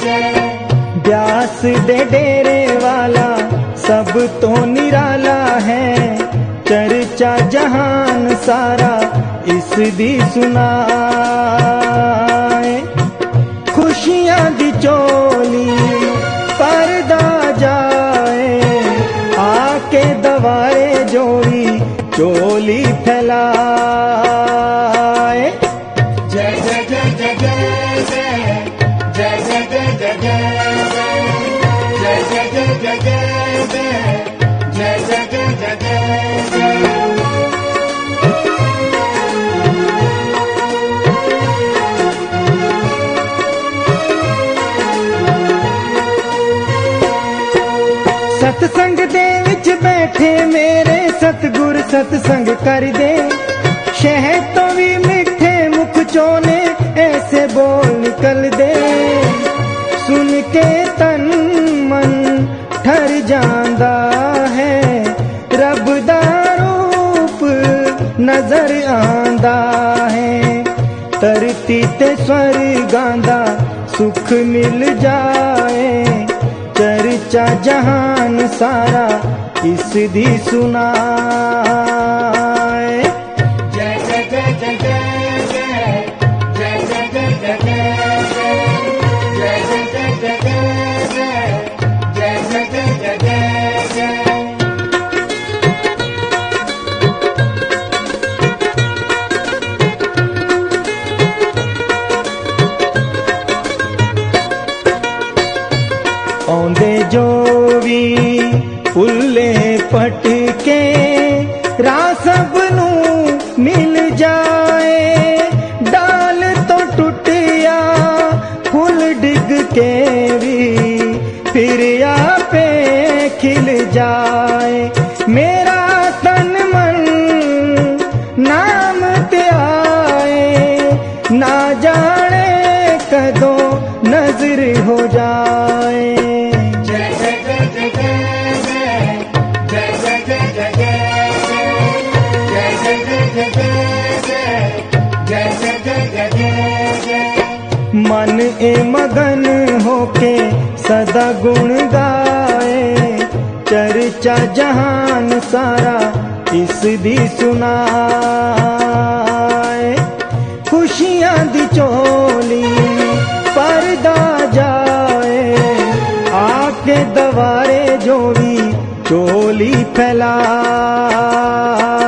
ब्यास दे डेरे वाला सब तो निराला है, चर्चा जहान सारा इस दी सुनाए। खुशियां दी चोली परदा जाए, आके दवाए जोड़ी चोली फैलाए। जय जय जय जय जय जय जय जय जय जय जय जय जय जय जय जय जय जय जय। सतसंग दे विच बैठे मेरे सतगुर सतसंग कर दे, शहद तो भी मिठे मुख चोने ऐसे बोल निकल दे। सुन के तन मन ठर जांदा है, रब दा रूप नजर आंदा है। धरती ते स्वर्गां दा सुख मिल जाए, चर्चा जहान सारा इस दी सुनाए। जय जय जय जय जय जय जय जय जय जय जय जय जय जय जय जय जय। औंदे जो भी फुल्ले पटके राह सब नू मिल जाए, डाल तो टुटिया फुल डिग के भी फिर आपे खिल जाए। मेरा तन मन नाम ते आए, ना जाने कदों नजर हो जाए। मन ए मगन होके सदा गुण गाए, चर्चा जहान सारा इस दी सुनाए। खुशियां दी चोली परदा जाए, आके दवारे जोड़ी चोली फैलाए।